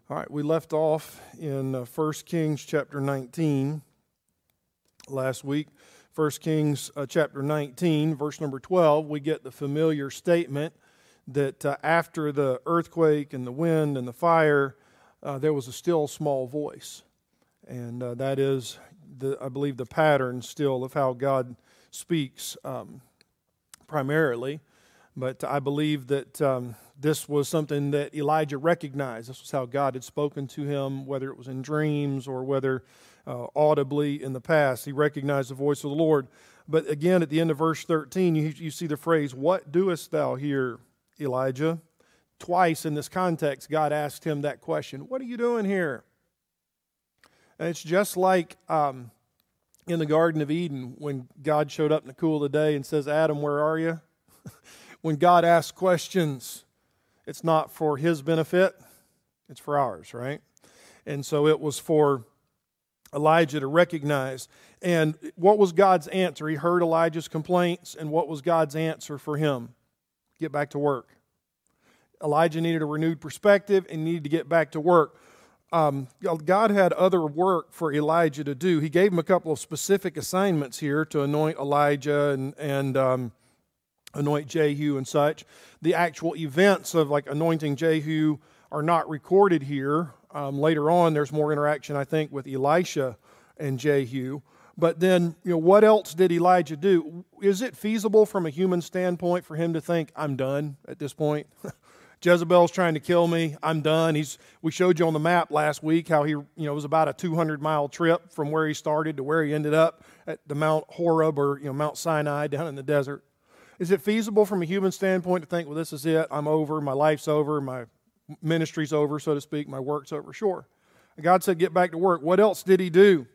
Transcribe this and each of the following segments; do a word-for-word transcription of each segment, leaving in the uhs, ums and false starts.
All right, we left off in uh, First Kings chapter nineteen last week. First Kings uh, chapter nineteen, verse number twelve, we get the familiar statement that uh, after the earthquake and the wind and the fire, uh, there was a still small voice. And uh, that is, the, I believe, the pattern still of how God speaks um, primarily. But I believe that um, this was something that Elijah recognized. This was how God had spoken to him, whether it was in dreams or whether uh, audibly in the past. He recognized the voice of the Lord. But again, at the end of verse thirteen, you, you see the phrase, "What doest thou here, Elijah?" Twice in this context, God asked him that question. What are you doing here? And it's just like um, in the Garden of Eden when God showed up in the cool of the day and says, "Adam, where are you?" When God asks questions, it's not for his benefit, it's for ours, right? And so it was for Elijah to recognize. And what was God's answer? He heard Elijah's complaints, and what was God's answer for him? Get back to work. Elijah needed a renewed perspective and needed to get back to work. Um, God had other work for Elijah to do. He gave him a couple of specific assignments here to anoint Elijah and, and um, anoint Jehu and such. The actual events of like anointing Jehu are not recorded here. Um, later on, there's more interaction, I think, with Elisha and Jehu. But then, you know, what else did Elijah do? Is it feasible from a human standpoint for him to think, I'm done at this point? Jezebel's trying to kill me. I'm done. He's. We showed you on the map last week how he, you know, it was about a two hundred mile trip from where he started to where he ended up at the Mount Horeb or, you know, Mount Sinai down in the desert. Is it feasible from a human standpoint to think, well, this is it, I'm over, my life's over, my ministry's over, so to speak, my work's over? Sure. God said, get back to work. What else did he do?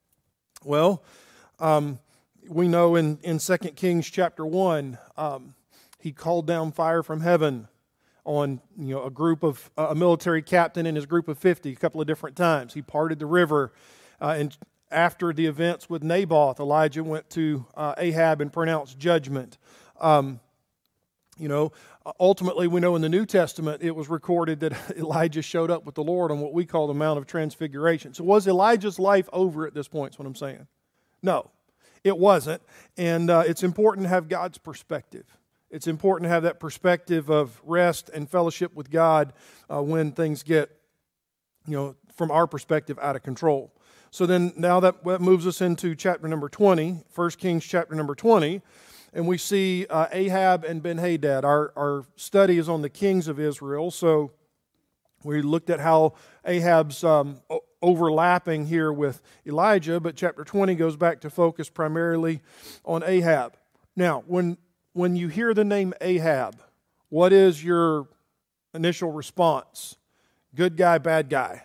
Well, um, we know in, in Second Kings chapter one, um, he called down fire from heaven on you know a group of, uh, a military captain and his group of fifty a couple of different times. He parted the river, uh, and after the events with Naboth, Elijah went to uh, Ahab and pronounced judgment. Um, you know, ultimately we know in the New Testament it was recorded that Elijah showed up with the Lord on what we call the Mount of Transfiguration. So was Elijah's life over at this point is what I'm saying? No, it wasn't. And uh, it's important to have God's perspective. It's important to have that perspective of rest and fellowship with God uh, when things get, you know, from our perspective, out of control. So then now that, that moves us into chapter number twenty, First Kings chapter number twenty. And we see uh, Ahab and Ben-Hadad. Our, our study is on the kings of Israel. So we looked at how Ahab's um, overlapping here with Elijah. But chapter twenty goes back to focus primarily on Ahab. Now, when, when you hear the name Ahab, what is your initial response? Good guy, bad guy?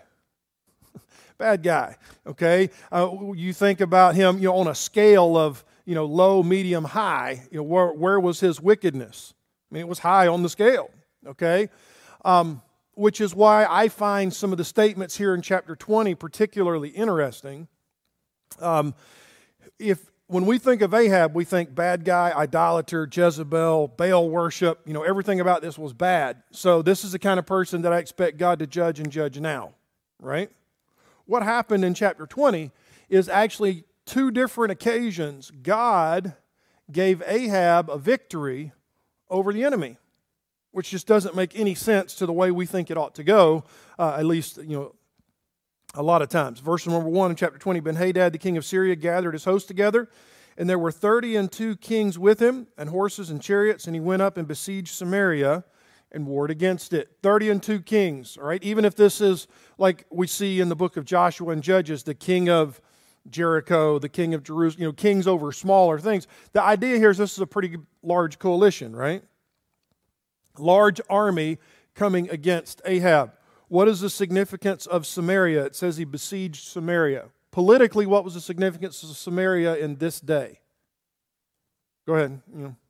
Bad guy, okay? Uh, you think about him, you know, on a scale of, you know, low, medium, high. You know, where, where was his wickedness? I mean, it was high on the scale, okay? Um, which is why I find some of the statements here in chapter twenty particularly interesting. Um, if when we think of Ahab, we think bad guy, idolater, Jezebel, Baal worship. You know, everything about this was bad. So this is the kind of person that I expect God to judge and judge now, right? What happened in chapter twenty is actually two different occasions God gave Ahab a victory over the enemy, which just doesn't make any sense to the way we think it ought to go, uh, at least, you know, a lot of times. Verse number one in chapter twenty, Ben-Hadad, the king of Syria, gathered his host together, and there were thirty and two kings with him, and horses and chariots, and he went up and besieged Samaria and warred against it. thirty and two kings, all right? Even if this is like we see in the book of Joshua and Judges, the king of Jericho, the king of Jerusalem, you know, kings over smaller things. The idea here is this is a pretty large coalition, right? Large army coming against Ahab. What is the significance of Samaria? It says he besieged Samaria. Politically, what was the significance of Samaria in this day? Go ahead. You know.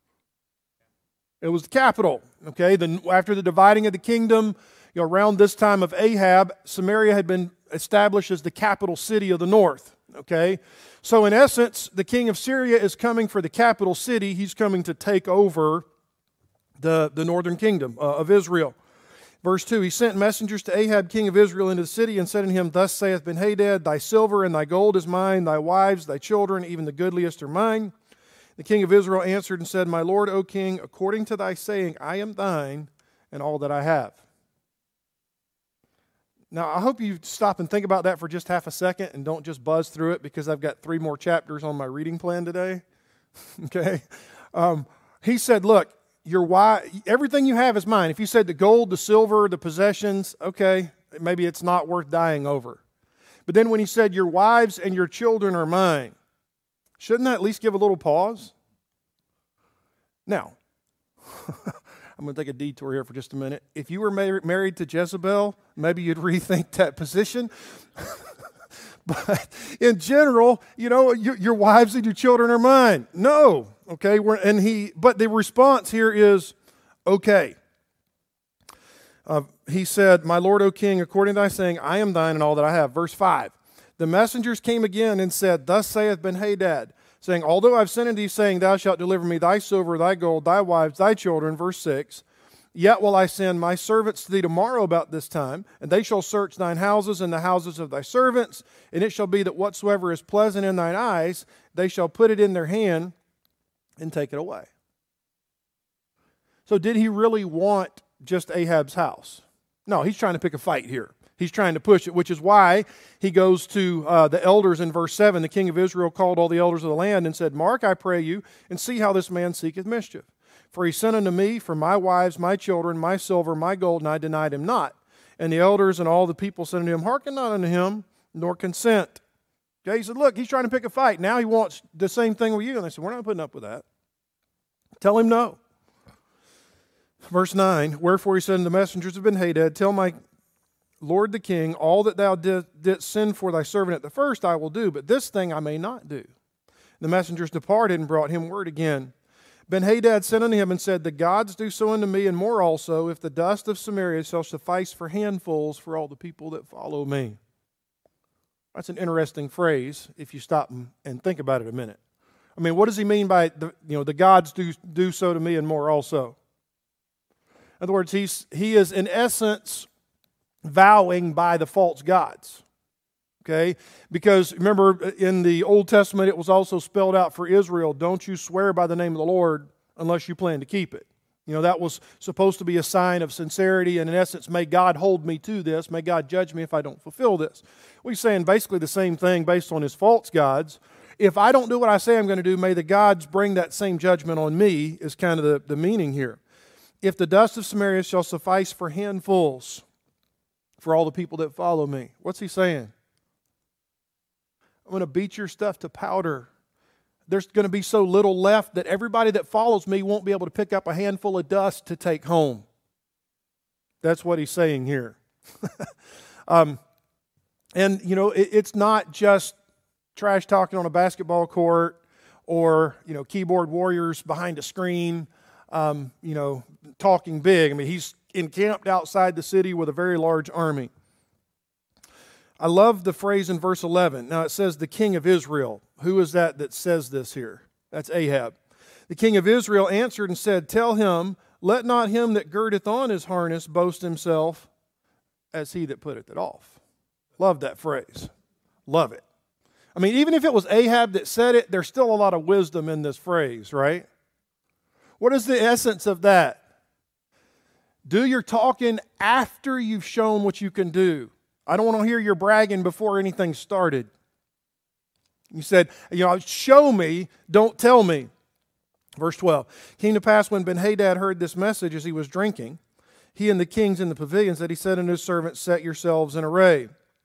It was the capital, okay? Then after the dividing of the kingdom, you know, around this time of Ahab, Samaria had been established as the capital city of the north, okay? So in essence, the king of Syria is coming for the capital city. He's coming to take over the, the northern kingdom uh, of Israel. Verse two, he sent messengers to Ahab, king of Israel, into the city, and said unto him, Thus saith Benhadad, thy silver and thy gold is mine, thy wives, thy children, even the goodliest are mine. The king of Israel answered and said, My lord, O king, according to thy saying, I am thine, and all that I have. Now, I hope you stop and think about that for just half a second and don't just buzz through it, because I've got three more chapters on my reading plan today. Okay? Um, he said, look, your wife, everything you have is mine. If you said the gold, the silver, the possessions, okay, maybe it's not worth dying over. But then when he said, your wives and your children are mine, shouldn't that at least give a little pause? Now, I'm going to take a detour here for just a minute. If you were mar- married to Jezebel, maybe you'd rethink that position. But in general, you know, your, your wives and your children are mine. No, okay. We're, and he, but the response here is, okay. Uh, he said, My lord, O king, according to thy saying, I am thine and all that I have. Verse five. The messengers came again and said, Thus saith Benhadad, saying, Although I've sent unto thee, saying, Thou shalt deliver me thy silver, thy gold, thy wives, thy children. Verse six. Yet will I send my servants to thee tomorrow about this time, and they shall search thine houses and the houses of thy servants, and it shall be that whatsoever is pleasant in thine eyes, they shall put it in their hand and take it away. So did he really want just Ahab's house? No, he's trying to pick a fight here. He's trying to push it, which is why he goes to uh, the elders in verse seven. The king of Israel called all the elders of the land and said, Mark, I pray you, and see how this man seeketh mischief. For he sent unto me for my wives, my children, my silver, my gold, and I denied him not. And the elders and all the people said unto him, Hearken not unto him, nor consent. Okay, he said, look, he's trying to pick a fight. Now he wants the same thing with you. And they said, we're not putting up with that. Tell him no. Verse nine, Wherefore he said unto the messengers of Benhadad, Tell my lord the king, all that thou didst did send for thy servant at the first I will do, but this thing I may not do. The messengers departed and brought him word again. Benhadad sent unto him and said, The gods do so unto me, and more also, if the dust of Samaria shall suffice for handfuls for all the people that follow me. That's an interesting phrase if you stop and think about it a minute. I mean, what does he mean by, the, you know, the gods do, do so to me and more also? In other words, he's, he is in essence vowing by the false gods. Okay? Because remember, in the Old Testament, it was also spelled out for Israel, don't you swear by the name of the Lord unless you plan to keep it. You know, that was supposed to be a sign of sincerity, and in essence, may God hold me to this, may God judge me if I don't fulfill this. Well, he's saying basically the same thing based on his false gods. If I don't do what I say I'm going to do, may the gods bring that same judgment on me, is kind of the, the meaning here. If the dust of Samaria shall suffice for handfuls for all the people that follow me. What's he saying? I'm going to beat your stuff to powder. There's going to be so little left that everybody that follows me won't be able to pick up a handful of dust to take home. That's what he's saying here. um, and, you know, it, it's not just trash talking on a basketball court or, you know, keyboard warriors behind a screen, um, you know, talking big. I mean, he's encamped outside the city with a very large army. I love the phrase in verse eleven. Now it says the king of Israel. Who is that that says this here? That's Ahab. The king of Israel answered and said, Tell him, let not him that girdeth on his harness boast himself as he that putteth it off. Love that phrase. Love it. I mean, even if it was Ahab that said it, there's still a lot of wisdom in this phrase, right? What is the essence of that? Do your talking after you've shown what you can do. I don't want to hear your bragging before anything started. You said, you know, show me, don't tell me. Verse twelve. Came to pass when Benhadad heard this message as he was drinking, he and the kings in the pavilions, that he said unto his servants, Set yourselves in array.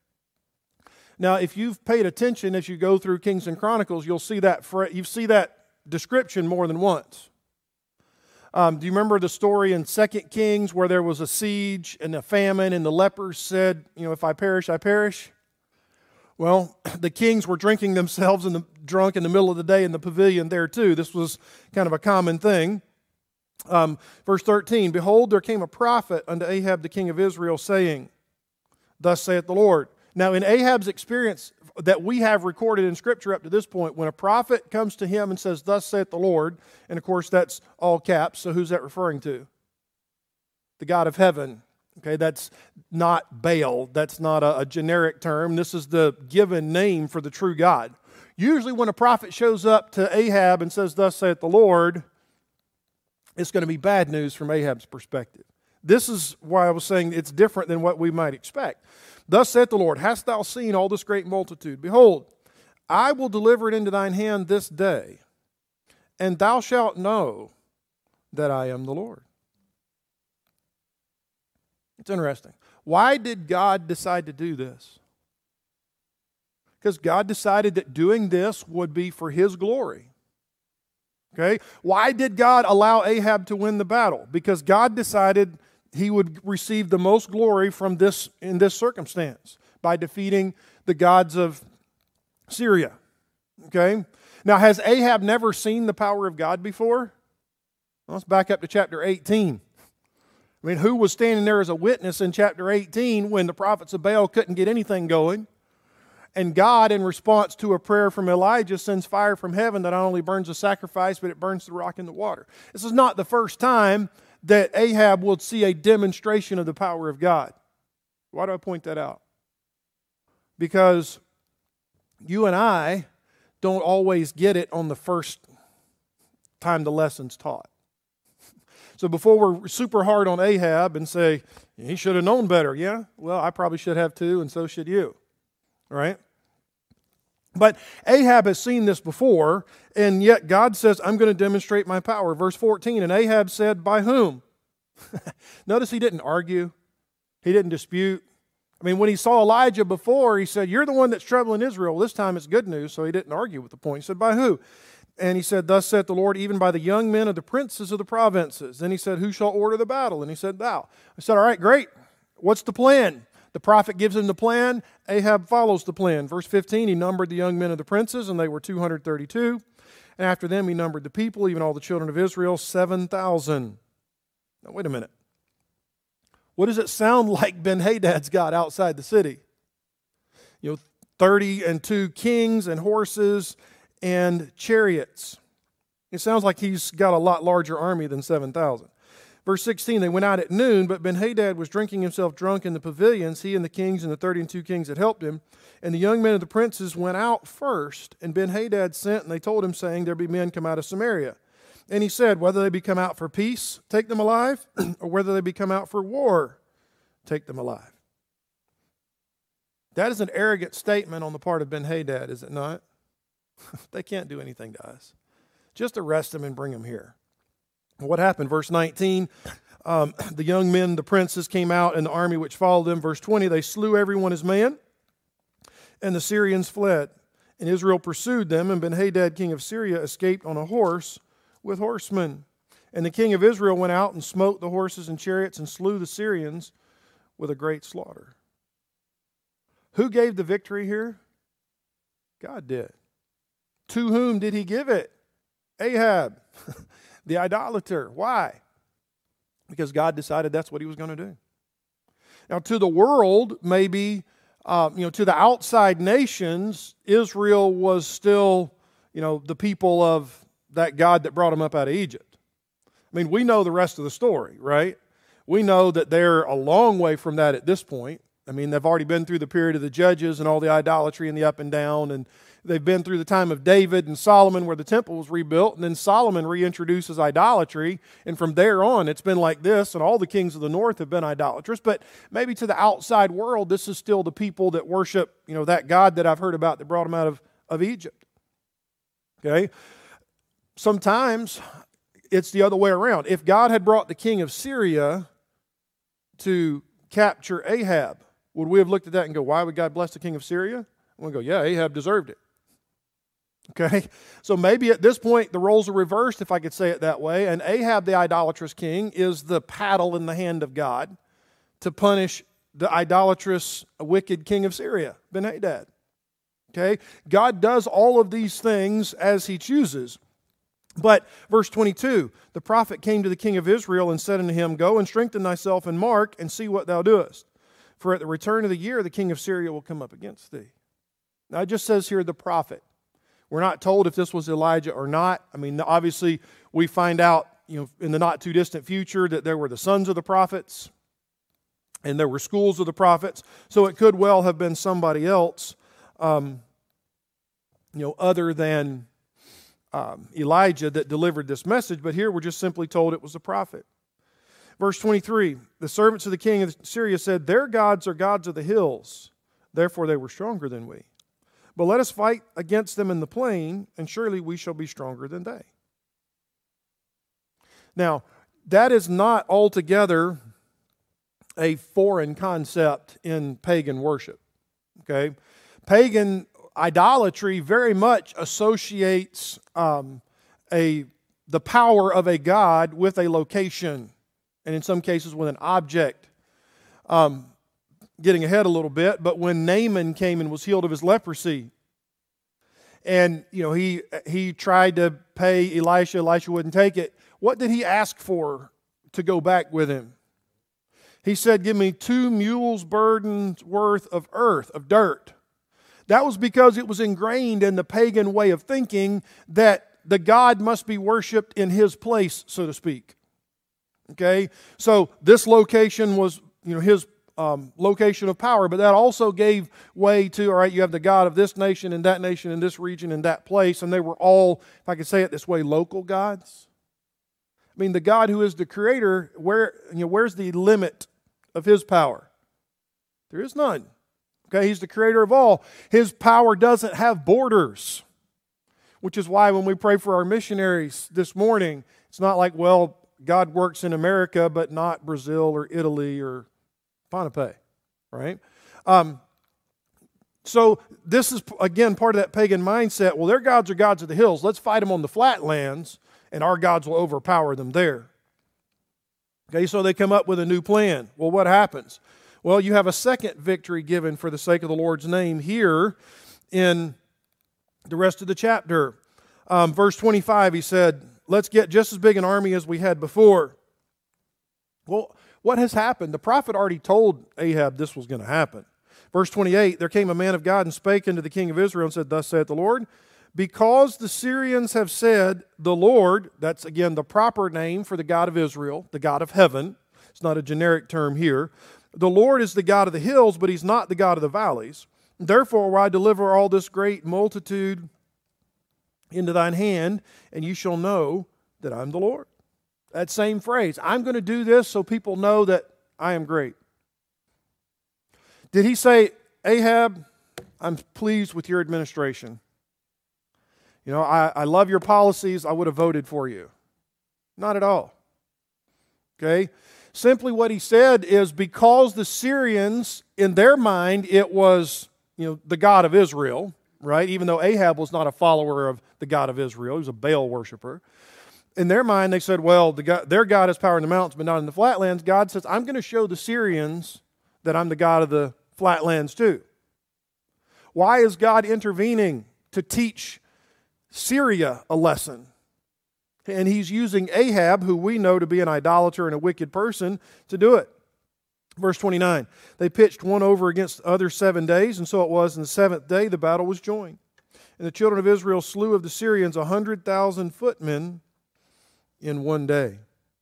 Now, if you've paid attention as you go through Kings and Chronicles, you'll see that you see that description more than once. Um, do you remember the story in Second Kings where there was a siege and a famine and the lepers said, you know, if I perish, I perish? Well, the kings were drinking themselves in the, drunk in the middle of the day in the pavilion there too. This was kind of a common thing. Um, verse thirteen, Behold, there came a prophet unto Ahab the king of Israel, saying, Thus saith the Lord. Now, in Ahab's experience that we have recorded in Scripture up to this point, when a prophet comes to him and says, Thus saith the Lord, and of course that's all caps, so who's that referring to? The God of heaven Okay, that's not Baal. That's not a, a generic term. This is the given name for the true God. Usually when a prophet shows up to Ahab and says, "Thus saith the Lord," it's going to be bad news from Ahab's perspective. This is why I was saying it's different than what we might expect. "Thus saith the Lord, hast thou seen all this great multitude? Behold, I will deliver it into thine hand this day, and thou shalt know that I am the Lord." It's interesting. Why did God decide to do this? Because God decided that doing this would be for His glory. Okay? Why did God allow Ahab to win the battle? Because God decided he would receive the most glory from this in this circumstance by defeating the gods of Syria. Okay? Now, has Ahab never seen the power of God before? Well, let's back up to chapter eighteen. I mean, who was standing there as a witness in chapter eighteen when the prophets of Baal couldn't get anything going? And God, in response to a prayer from Elijah, sends fire from heaven that not only burns the sacrifice, but it burns the rock in the water. This is not the first time that Ahab will see a demonstration of the power of God. Why do I point that out? Because you and I don't always get it on the first time the lesson's taught. So before we're super hard on Ahab and say, he should have known better. Yeah, well, I probably should have too, and so should you. All right? But Ahab has seen this before, and yet God says, I'm going to demonstrate my power. Verse fourteen, and Ahab said, by whom? Notice he didn't argue. He didn't dispute. I mean, when he saw Elijah before, he said, you're the one that's troubling Israel. This time it's good news, so he didn't argue with the point. He said, by who? And he said, thus saith the Lord, even by the young men of the princes of the provinces. Then he said, who shall order the battle? And he said, thou. I said, all right, great. What's the plan? The prophet gives him the plan. Ahab follows the plan. Verse fifteen, he numbered the young men of the princes, and they were two hundred thirty-two. And after them he numbered the people, even all the children of Israel, seven thousand. Now, wait a minute. What does it sound like Ben-Hadad's got outside the city? You know, thirty and two kings and horses and chariots. It sounds like he's got a lot larger army than seven thousand. Verse sixteen, they went out at noon, but Ben-Hadad was drinking himself drunk in the pavilions, he and the kings and the thirty and two kings that helped him. And the young men of the princes went out first, and Ben-Hadad sent, and they told him, saying, there be men come out of Samaria. And he said, whether they be come out for peace, take them alive, or whether they be come out for war, take them alive. That is an arrogant statement on the part of Ben-Hadad, is it not? They can't do anything to us. Just arrest them and bring them here. What happened? Verse nineteen, um, the young men, the princes, came out, and the army which followed them. Verse twenty, they slew everyone as man, and the Syrians fled. And Israel pursued them, and Ben-Hadad, king of Syria, escaped on a horse with horsemen. And the king of Israel went out and smote the horses and chariots and slew the Syrians with a great slaughter. Who gave the victory here? God did. To whom did he give it? Ahab, the idolater. Why? Because God decided that's what he was going to do. Now, to the world, maybe, uh, you know, to the outside nations, Israel was still, you know, the people of that God that brought them up out of Egypt. I mean, we know the rest of the story, right? We know that they're a long way from that at this point. I mean, they've already been through the period of the judges and all the idolatry and the up and down, and they've been through the time of David and Solomon where the temple was rebuilt, and then Solomon reintroduces idolatry, and from there on it's been like this, and all the kings of the north have been idolatrous. But maybe to the outside world, this is still the people that worship, you know, that God that I've heard about that brought them out of, of Egypt. Okay? Sometimes it's the other way around. If God had brought the king of Syria to capture Ahab, would we have looked at that and go, why would God bless the king of Syria? We go, yeah, Ahab deserved it. Okay? So maybe at this point the roles are reversed, if I could say it that way, and Ahab, the idolatrous king, is the paddle in the hand of God to punish the idolatrous, wicked king of Syria, Ben-Hadad. Okay? God does all of these things as he chooses. But verse twenty-two, the prophet came to the king of Israel and said unto him, go and strengthen thyself and mark and see what thou doest. For at the return of the year, the king of Syria will come up against thee. Now, it just says here the prophet. We're not told if this was Elijah or not. I mean, obviously, we find out, you know, in the not too distant future that there were the sons of the prophets. and there were schools of the prophets, so it could well have been somebody else, um, you know, other than um, Elijah that delivered this message. But here we're just simply told it was a prophet. Verse twenty-three, the servants of the king of Syria said, "Their gods are gods of the hills, therefore they were stronger than we. But let us fight against them in the plain, and surely we shall be stronger than they." Now, that is not altogether a foreign concept in pagan worship. Okay? Pagan idolatry very much associates um, a the power of a god with a location, and in some cases with an object. Um, getting ahead a little bit, but when Naaman came and was healed of his leprosy, and you know he he tried to pay Elisha, Elisha wouldn't take it. What did he ask for to go back with him? He said, "Give me two mules' burdens worth of earth, of dirt." That was because it was ingrained in the pagan way of thinking that the god must be worshipped in his place, so to speak. Okay, so this location was, you know, his um, location of power, but that also gave way to, all right, you have the god of this nation and that nation and this region and that place, and they were all, if I could say it this way, local gods. I mean, the God who is the creator, where, you know, where's the limit of his power? There is none. Okay, he's the creator of all. His power doesn't have borders, which is why when we pray for our missionaries this morning, it's not like, well, God works in America, but not Brazil or Italy or Pohnpei, right? Um, so this is, again, part of that pagan mindset. Well, their gods are gods of the hills. Let's fight them on the flatlands, and our gods will overpower them there. Okay, so they come up with a new plan. Well, what happens? Well, you have a second victory given for the sake of the Lord's name here in the rest of the chapter. Um, verse twenty-five, he said, "Let's get just as big an army as we had before." Well, what has happened? The prophet already told Ahab this was going to happen. Verse twenty-eight, "There came a man of God and spake unto the king of Israel and said, Thus saith the Lord, because the Syrians have said, the Lord," that's again the proper name for the God of Israel, the God of heaven. It's not a generic term here. "The Lord is the God of the hills, but he's not the God of the valleys. Therefore will I deliver all this great multitude into thine hand, and you shall know that I'm the Lord." That same phrase, I'm going to do this so people know that I am great. Did he say, "Ahab, I'm pleased with your administration. You know, I, I love your policies. I would have voted for you"? Not at all. Okay? Simply what he said is because the Syrians, in their mind, it was, you know, the God of Israel, right? Even though Ahab was not a follower of the God of Israel. He was a Baal worshiper. In their mind, they said, well, the God, their God has power in the mountains, but not in the flatlands. God says, I'm going to show the Syrians that I'm the God of the flatlands too. Why is God intervening? To teach Syria a lesson. And he's using Ahab, who we know to be an idolater and a wicked person, to do it. Verse twenty-nine, "They pitched one over against the other seven days, and so it was in the seventh day the battle was joined. And the children of Israel slew of the Syrians a hundred thousand footmen in one day."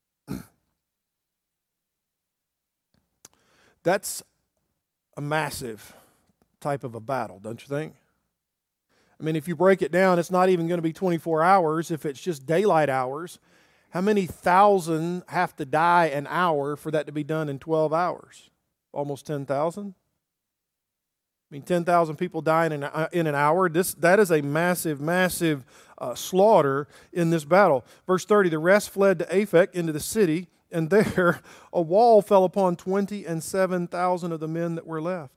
That's a massive type of a battle, don't you think? I mean, if you break it down, it's not even going to be twenty-four hours. If it's just daylight hours, how many thousand have to die an hour for that to be done in twelve hours? Almost ten thousand? I mean, ten thousand people dying in, uh, in an hour. This, that is a massive, massive uh, slaughter in this battle. Verse thirty, "The rest fled to Aphek into the city, and there a wall fell upon twenty and seven thousand of the men that were left."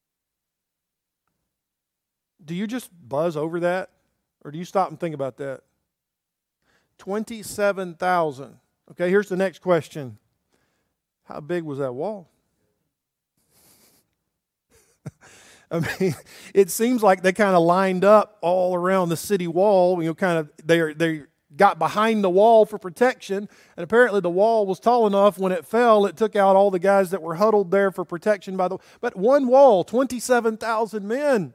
Do you just buzz over that? Or do you stop and think about that? twenty-seven thousand. Okay, here's the next question. How big was that wall? I mean, it seems like they kind of lined up all around the city wall. You know, kind of they they got behind the wall for protection, and apparently the wall was tall enough when it fell, it took out all the guys that were huddled there for protection by the. But one wall, twenty-seven thousand men.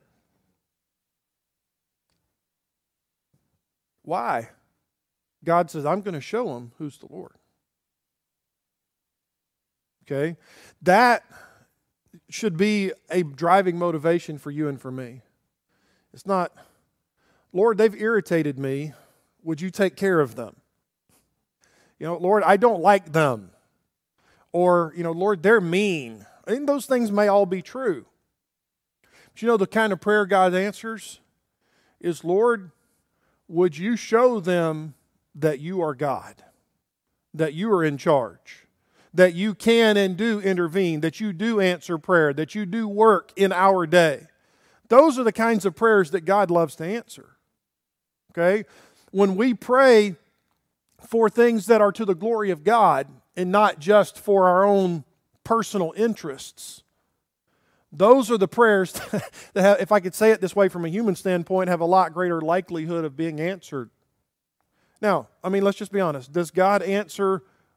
Why? God says, I'm going to show them who's the Lord. Okay? That should be a driving motivation for you and for me. It's not, Lord, they've irritated me. Would you take care of them? You know, Lord, I don't like them. Or, you know, Lord, they're mean. I think those things may all be true. But you know, the kind of prayer God answers is, Lord, would you show them that you are God, that you are in charge, that you can and do intervene, that you do answer prayer, that you do work in our day. Those are the kinds of prayers that God loves to answer. Okay? When we pray for things that are to the glory of God and not just for our own personal interests, those are the prayers that have, if I could say it this way from a human standpoint, have a lot greater likelihood of being answered. Now, I mean, let's just be honest. Does God answer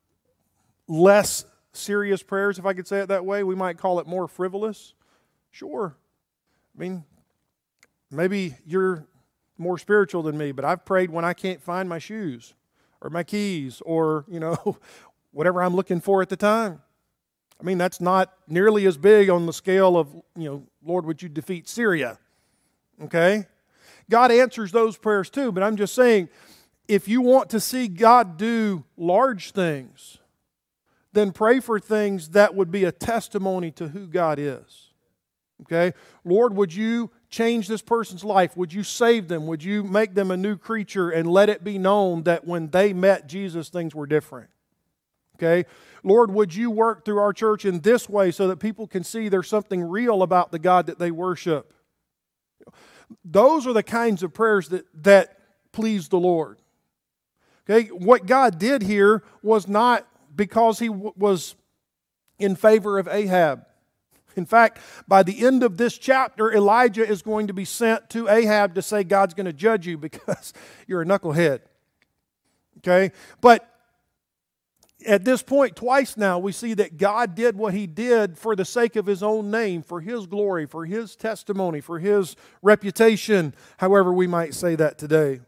less serious prayers, if I could say it that way? We might call it more frivolous. Sure. I mean, maybe you're more spiritual than me, but I've prayed when I can't find my shoes or my keys or, you know, whatever I'm looking for at the time. I mean, that's not nearly as big on the scale of, you know, Lord, would you defeat Syria? Okay? God answers those prayers too, but I'm just saying, if you want to see God do large things, then pray for things that would be a testimony to who God is. Okay? Lord, would you change this person's life? Would you save them? Would you make them a new creature and let it be known that when they met Jesus, things were different? Okay? Lord, would you work through our church in this way so that people can see there's something real about the God that they worship? Those are the kinds of prayers that, that please the Lord. Okay? What God did here was not because He w- was in favor of Ahab. In fact, by the end of this chapter, Elijah is going to be sent to Ahab to say God's going to judge you because you're a knucklehead. Okay? But at this point, twice now, we see that God did what He did for the sake of His own name, for His glory, for His testimony, for His reputation, however we might say that today.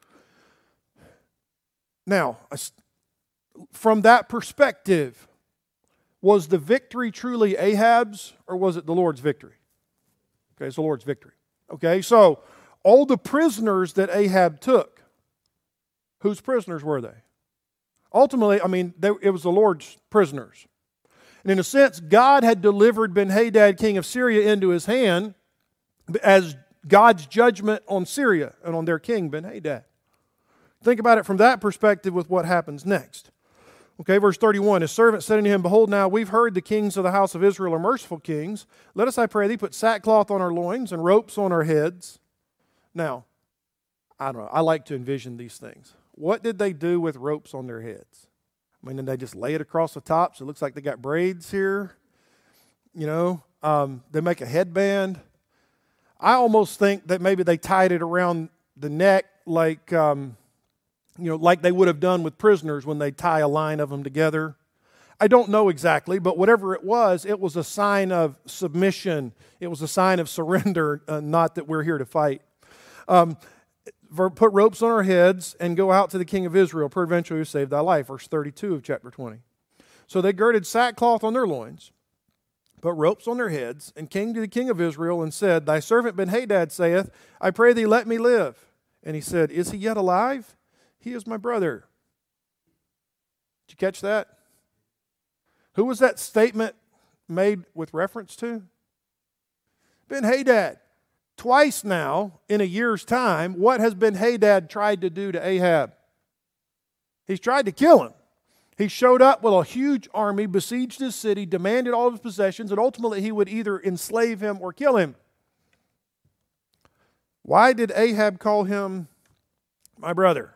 Now, from that perspective, was the victory truly Ahab's or was it the Lord's victory? Okay, it's the Lord's victory. Okay, so all the prisoners that Ahab took, whose prisoners were they? Ultimately, I mean, they, it was the Lord's prisoners. And in a sense, God had delivered Ben-Hadad, king of Syria, into his hand as God's judgment on Syria and on their king, Ben-Hadad. Think about it from that perspective with what happens next. Okay, verse thirty-one, his servant said unto him, Behold now, we've heard the kings of the house of Israel are merciful kings. Let us, I pray thee, put sackcloth on our loins and ropes on our heads. Now, I don't know, I like to envision these things. What did they do with ropes on their heads? I mean, did they just lay it across the top so it looks like they got braids here? You know, um, they make a headband. I almost think that maybe they tied it around the neck like... Um, You know, like they would have done with prisoners when they tie a line of them together. I don't know exactly, but whatever it was, it was a sign of submission. It was a sign of surrender, uh, not that we're here to fight. Um, put ropes on our heads and go out to the king of Israel. Peradventure he will save thy life. Verse thirty-two of chapter twenty. So they girded sackcloth on their loins, put ropes on their heads, and came to the king of Israel and said, Thy servant Ben-Hadad saith, I pray thee, let me live. And he said, Is he yet alive? He is my brother. Did you catch that? Who was that statement made with reference to? Ben-Hadad. Twice now, in a year's time, what has Ben-Hadad tried to do to Ahab? He's tried to kill him. He showed up with a huge army, besieged his city, demanded all of his possessions, and ultimately he would either enslave him or kill him. Why did Ahab call him my brother?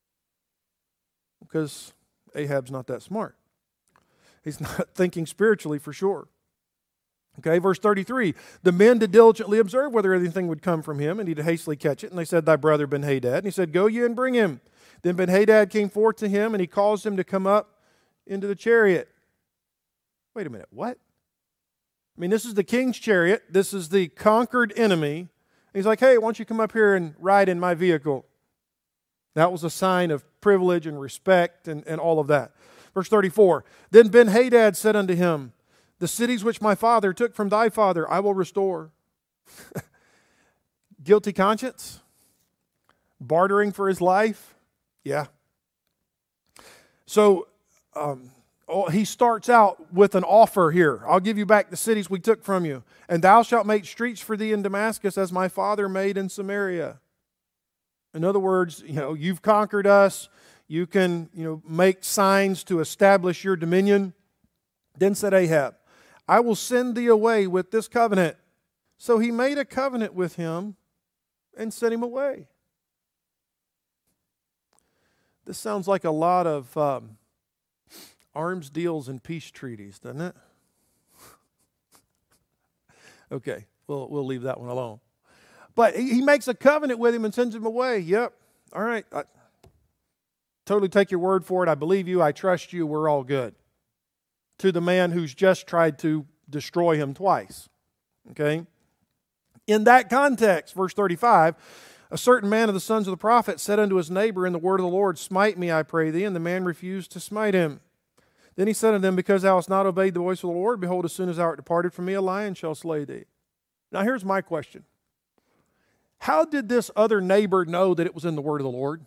Because Ahab's not that smart. He's not thinking spiritually for sure. Okay, verse thirty-three. The men did diligently observe whether anything would come from him, and he did hastily catch it. And they said, Thy brother Ben-Hadad. And he said, Go ye and bring him. Then Ben-Hadad came forth to him, and he caused him to come up into the chariot. Wait a minute, what? I mean, this is the king's chariot. This is the conquered enemy. And he's like, hey, why don't you come up here and ride in my vehicle? That was a sign of privilege and respect and, and all of that. Verse thirty-four, then Ben-Hadad said unto him, the cities which my father took from thy father I will restore. Guilty conscience? Bartering for his life? Yeah. So um, oh, he starts out with an offer here. I'll give you back the cities we took from you, and thou shalt make streets for thee in Damascus as my father made in Samaria. In other words, you know, you've conquered us. You can, you know, make signs to establish your dominion. Then said Ahab, I will send thee away with this covenant. So he made a covenant with him and sent him away. This sounds like a lot of um, arms deals and peace treaties, doesn't it? Okay, we'll, we'll leave that one alone. But he, he makes a covenant with him and sends him away. Yep, all right. I totally take your word for it. I believe you. I trust you. We're all good. To the man who's just tried to destroy him twice. Okay? In that context, verse thirty-five, a certain man of the sons of the prophet said unto his neighbor in the word of the Lord, smite me, I pray thee. And the man refused to smite him. Then he said unto them, because thou hast not obeyed the voice of the Lord, behold, as soon as thou art departed from me, a lion shall slay thee. Now here's my question. How did this other neighbor know that it was in the word of the Lord?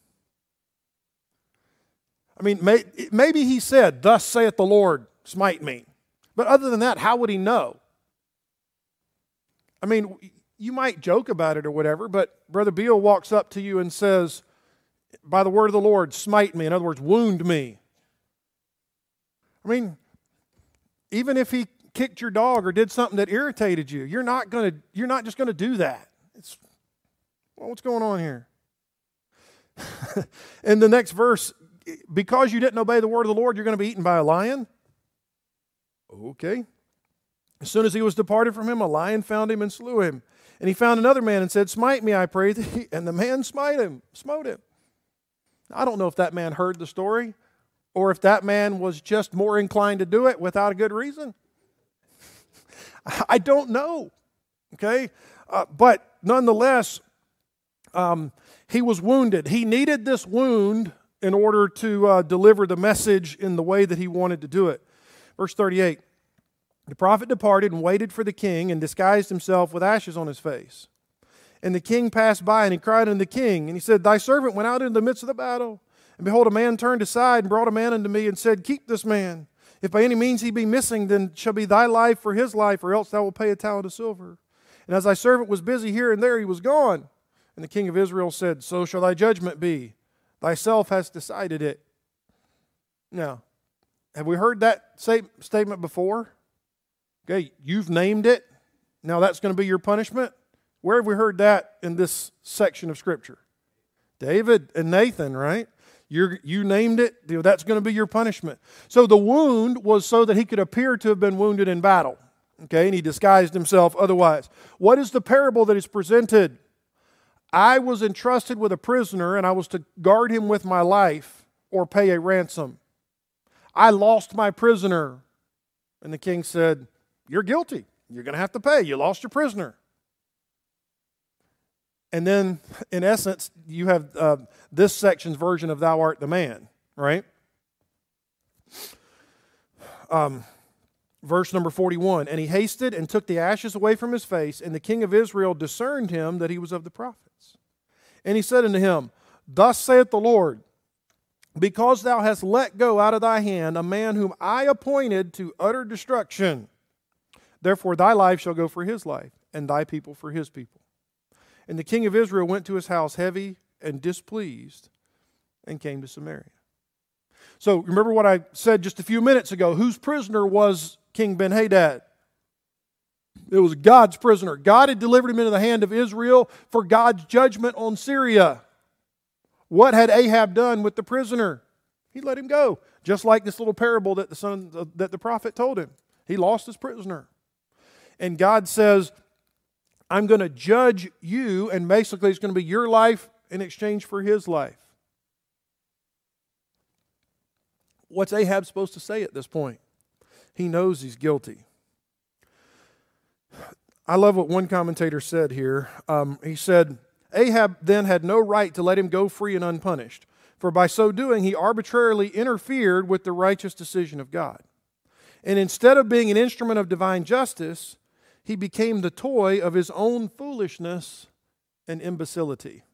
I mean, may, maybe he said, thus saith the Lord, smite me. But other than that, how would he know? I mean, you might joke about it or whatever, but Brother Beal walks up to you and says, by the word of the Lord, smite me. In other words, wound me. I mean, even if he kicked your dog or did something that irritated you, you're not going to, you're not just going to do that. It's, well, what's going on here? In the next verse, because you didn't obey the word of the Lord, you're going to be eaten by a lion? Okay. As soon as he was departed from him, a lion found him and slew him. And he found another man and said, smite me, I pray thee. And the man smite him, smote him. I don't know if that man heard the story or if that man was just more inclined to do it without a good reason. I don't know. Okay? Uh, but nonetheless, um, he was wounded. He needed this wound in order to uh, deliver the message in the way that he wanted to do it. Verse thirty-eight. The prophet departed and waited for the king and disguised himself with ashes on his face. And the king passed by and he cried unto the king. And he said, thy servant went out into the midst of the battle. And behold, a man turned aside and brought a man unto me and said, keep this man. If by any means he be missing, then shall be thy life for his life, or else thou wilt pay a talent of silver. And as thy servant was busy here and there, he was gone. And the king of Israel said, so shall thy judgment be. Thyself hast decided it. Now, have we heard that statement before? Okay, you've named it. Now that's going to be your punishment. Where have we heard that in this section of Scripture? David and Nathan, right? You're, you named it. You know, that's going to be your punishment. So the wound was so that he could appear to have been wounded in battle. Okay, and he disguised himself otherwise. What is the parable that is presented? I was entrusted with a prisoner and I was to guard him with my life or pay a ransom. I lost my prisoner. And the king said, you're guilty. You're going to have to pay. You lost your prisoner. And then, in essence, you have uh, this section's version of thou art the man, right? Um, verse number forty-one, and he hasted and took the ashes away from his face, and the king of Israel discerned him that he was of the prophets. And he said unto him, thus saith the Lord, because thou hast let go out of thy hand a man whom I appointed to utter destruction, therefore thy life shall go for his life, and thy people for his people. And the king of Israel went to his house heavy and displeased and came to Samaria. So remember what I said just a few minutes ago. Whose prisoner was King Ben-Hadad? It was God's prisoner. God had delivered him into the hand of Israel for God's judgment on Syria. What had Ahab done with the prisoner? He let him go. Just like this little parable that the son that the prophet told him. He lost his prisoner. And God says, I'm going to judge you, and basically it's going to be your life in exchange for his life. What's Ahab supposed to say at this point? He knows he's guilty. I love what one commentator said here. Um, he said, Ahab then had no right to let him go free and unpunished, For by so doing, he arbitrarily interfered with the righteous decision of God. And instead of being an instrument of divine justice, he became the toy of his own foolishness and imbecility.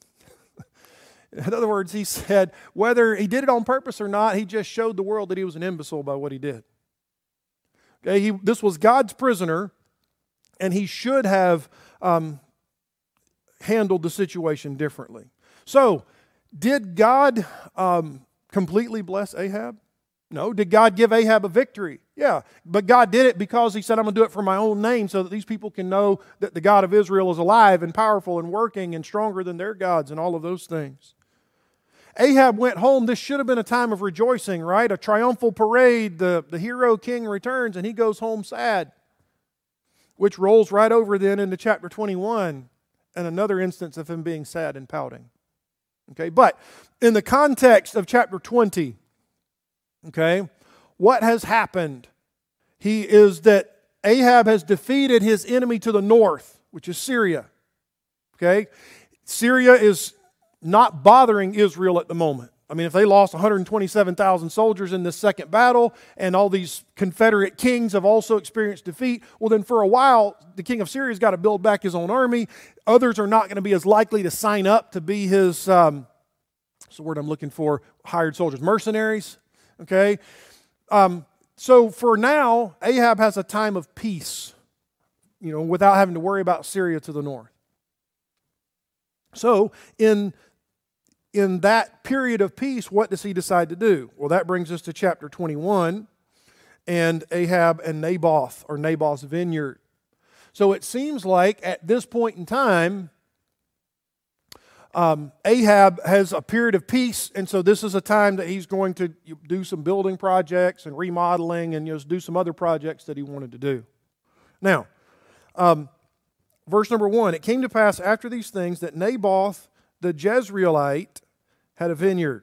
In other words, he said, whether he did it on purpose or not, he just showed the world that he was an imbecile by what he did. Okay, he, this was God's prisoner, and he should have um, handled the situation differently. So, did God um, completely bless Ahab? No. Did God give Ahab a victory? Yeah. But God did it because he said, I'm going to do it for my own name so that these people can know that the God of Israel is alive and powerful and working and stronger than their gods and all of those things. Ahab went home. This should have been a time of rejoicing, right? A triumphal parade. The, the hero king returns and he goes home sad, which rolls right over then into chapter twenty-one and another instance of him being sad and pouting. Okay, but in the context of chapter twenty, okay, what has happened? He is that Ahab has defeated his enemy to the north, which is Syria. Okay, Syria is not bothering Israel at the moment. I mean, if they lost one hundred twenty-seven thousand soldiers in this second battle, and all these Confederate kings have also experienced defeat, well then for a while, the king of Syria's got to build back his own army. Others are not going to be as likely to sign up to be his, um, what's the word I'm looking for, hired soldiers, mercenaries, okay? Um, so for now, Ahab has a time of peace, you know, without having to worry about Syria to the north. So in In that period of peace, what does he decide to do? Well, that brings us to chapter twenty-one and Ahab and Naboth, or Naboth's vineyard. So it seems like at this point in time, um, Ahab has a period of peace, and so this is a time that he's going to do some building projects and remodeling and, you know, do some other projects that he wanted to do. Now, um, verse number one, it came to pass after these things that Naboth the Jezreelite had a vineyard.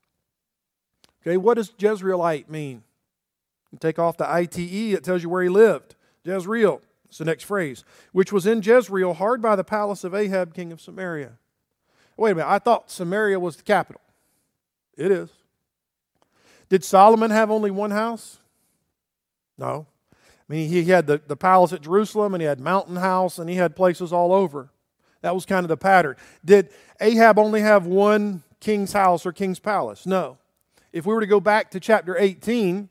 Okay, what does Jezreelite mean? You take off the I T E, it tells you where he lived. Jezreel, it's the next phrase. Which was in Jezreel, hard by the palace of Ahab, king of Samaria. Wait a minute, I thought Samaria was the capital. It is. Did Solomon have only one house? No. I mean, he had the, the palace at Jerusalem, and he had Mountain House, and he had places all over. That was kind of the pattern. Did Ahab only have one king's house or king's palace? No. If we were to go back to chapter eighteen,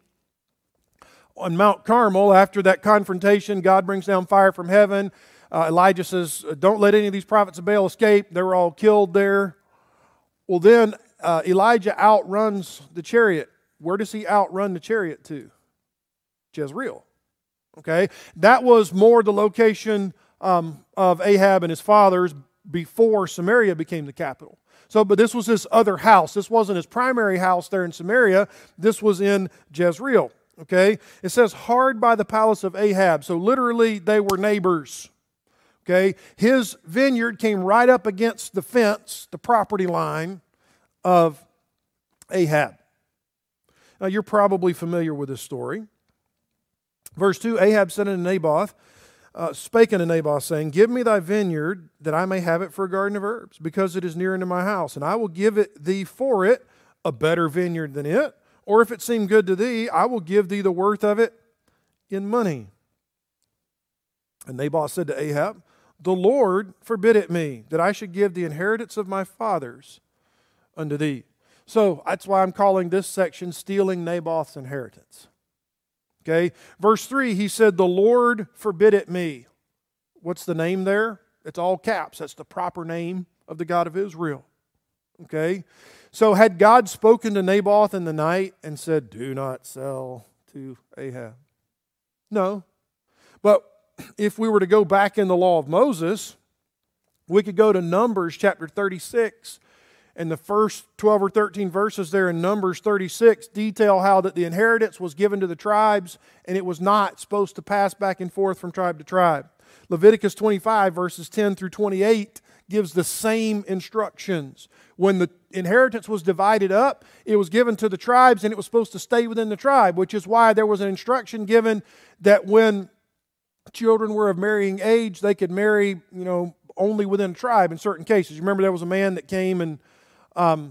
on Mount Carmel, after that confrontation, God brings down fire from heaven. Uh, Elijah says, don't let any of these prophets of Baal escape. They were all killed there. Well, then uh, Elijah outruns the chariot. Where does he outrun the chariot to? Jezreel. Okay? That was more the location Um, of Ahab and his fathers before Samaria became the capital. So, but this was his other house. This wasn't his primary house there in Samaria. This was in Jezreel. Okay? It says hard by the palace of Ahab. So literally they were neighbors. Okay? His vineyard came right up against the fence, the property line of Ahab. Now you're probably familiar with this story. Verse two, Ahab said unto Naboth, Uh, spake unto Naboth, saying, give me thy vineyard, that I may have it for a garden of herbs, because it is near unto my house, and I will give it thee for it a better vineyard than it, or if it seem good to thee, I will give thee the worth of it in money. And Naboth said to Ahab, the Lord forbid it me, that I should give the inheritance of my fathers unto thee. So that's why I'm calling this section stealing Naboth's inheritance. Okay, verse three, he said, the Lord forbid it me. What's the name there? It's all caps. That's the proper name of the God of Israel. Okay, so had God spoken to Naboth in the night and said, do not sell to Ahab? No. But if we were to go back in the law of Moses, we could go to Numbers chapter thirty-six. And the first twelve or thirteen verses there in Numbers thirty-six detail how that the inheritance was given to the tribes and it was not supposed to pass back and forth from tribe to tribe. Leviticus twenty-five verses ten through twenty-eight gives the same instructions. When the inheritance was divided up, it was given to the tribes and it was supposed to stay within the tribe, which is why there was an instruction given that when children were of marrying age, they could marry, you know, only within a tribe in certain cases. You remember there was a man that came and Um,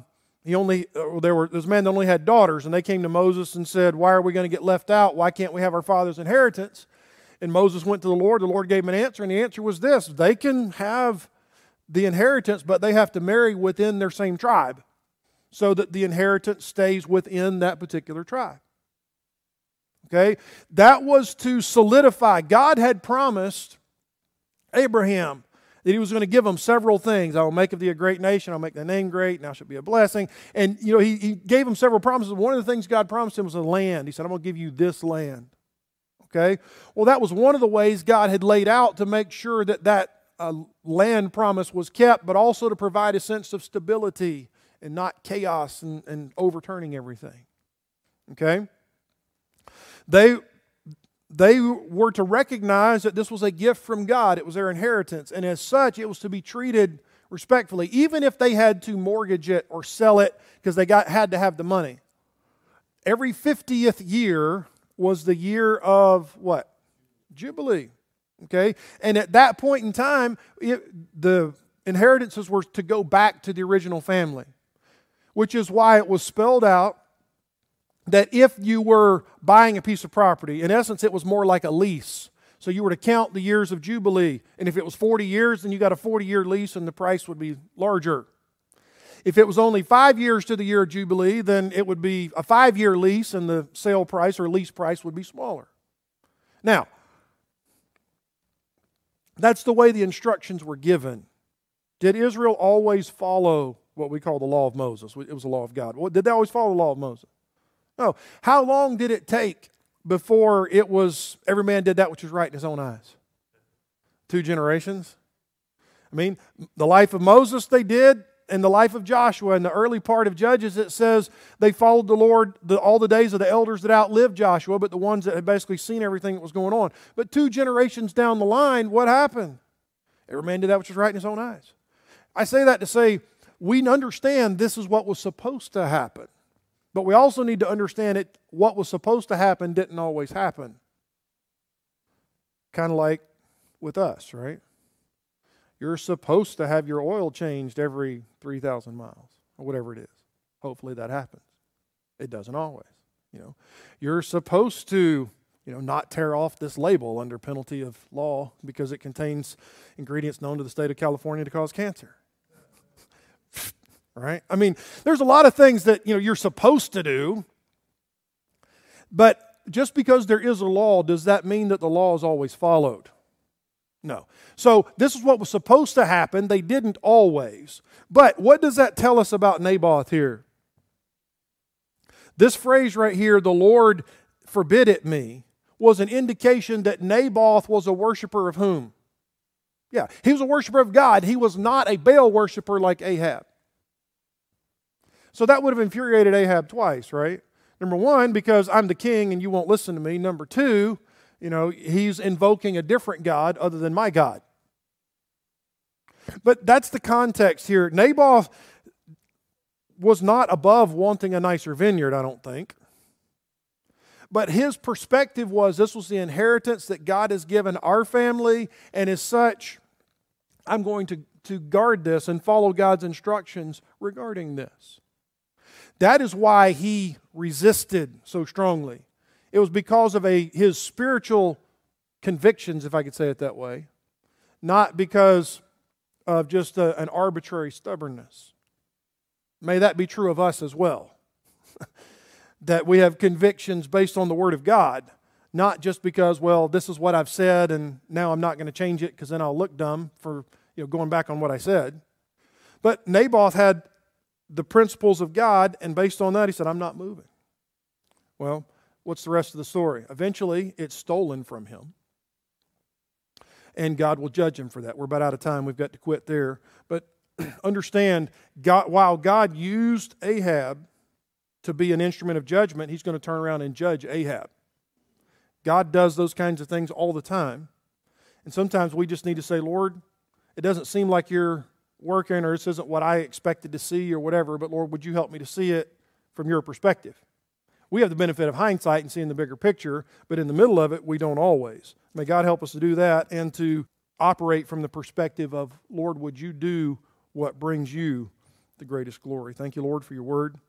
he only uh, there were this man that only had daughters, and they came to Moses and said, "Why are we going to get left out? Why can't we have our father's inheritance?" And Moses went to the Lord. The Lord gave him an answer, and the answer was this: they can have the inheritance, but they have to marry within their same tribe, so that the inheritance stays within that particular tribe. Okay, that was to solidify. God had promised Abraham that he was going to give him several things. I will make of thee a great nation. I'll make thy name great. Now shall be a blessing. And, you know, he, he gave him several promises. One of the things God promised him was a land. He said, I'm going to give you this land. Okay? Well, that was one of the ways God had laid out to make sure that that uh, land promise was kept, but also to provide a sense of stability and not chaos and, and overturning everything. Okay? They... They were to recognize that this was a gift from God. It was their inheritance. And as such, it was to be treated respectfully, even if they had to mortgage it or sell it because they got had to have the money. Every fiftieth year was the year of what? Jubilee. Okay? And at that point in time, it, the inheritances were to go back to the original family, which is why it was spelled out that if you were buying a piece of property, in essence, it was more like a lease. So you were to count the years of Jubilee. And if it was forty years, then you got a forty-year lease and the price would be larger. If it was only five years to the year of Jubilee, then it would be a five-year lease and the sale price or lease price would be smaller. Now, that's the way the instructions were given. Did Israel always follow what we call the law of Moses? It was the law of God. Did they always follow the law of Moses? No. How long did it take before it was every man did that which was right in his own eyes? Two generations? I mean, the life of Moses they did, and the life of Joshua. In the early part of Judges, it says they followed the Lord the, all the days of the elders that outlived Joshua, but the ones that had basically seen everything that was going on. But two generations down the line, what happened? Every man did that which was right in his own eyes. I say that to say we understand this is what was supposed to happen. But we also need to understand it. What was supposed to happen didn't always happen. Kind of like with us, right? You're supposed to have your oil changed every three thousand miles or whatever it is. Hopefully that happens. It doesn't always. You know, you're supposed to, you know, not tear off this label under penalty of law because it contains ingredients known to the state of California to cause cancer. Right? I mean, there's a lot of things that, you know, you're supposed to do, but just because there is a law, does that mean that the law is always followed? No. So this is what was supposed to happen. They didn't always. But what does that tell us about Naboth here? This phrase right here, the Lord forbid it me, was an indication that Naboth was a worshiper of whom? Yeah, he was a worshiper of God. He was not a Baal worshiper like Ahab. So that would have infuriated Ahab twice, right? Number one, because I'm the king and you won't listen to me. Number two, you know, he's invoking a different God other than my God. But that's the context here. Naboth was not above wanting a nicer vineyard, I don't think. But his perspective was this was the inheritance that God has given our family, and as such, I'm going to, to guard this and follow God's instructions regarding this. That is why he resisted so strongly. It was because of a his spiritual convictions, if I could say it that way, not because of just a, an arbitrary stubbornness. May that be true of us as well. That we have convictions based on the Word of God, not just because, well, this is what I've said and now I'm not going to change it because then I'll look dumb for, you know, going back on what I said. But Naboth had the principles of God, and based on that, he said, I'm not moving. Well, what's the rest of the story? Eventually, it's stolen from him, and God will judge him for that. We're about out of time. We've got to quit there. But understand, God, while God used Ahab to be an instrument of judgment, he's going to turn around and judge Ahab. God does those kinds of things all the time. And sometimes we just need to say, Lord, it doesn't seem like you're working, or this isn't what I expected to see or whatever, but Lord, would you help me to see it from your perspective? We have the benefit of hindsight and seeing the bigger picture, but in the middle of it, we don't always. May God help us to do that and to operate from the perspective of, Lord, would you do what brings you the greatest glory. Thank you, Lord, for your word.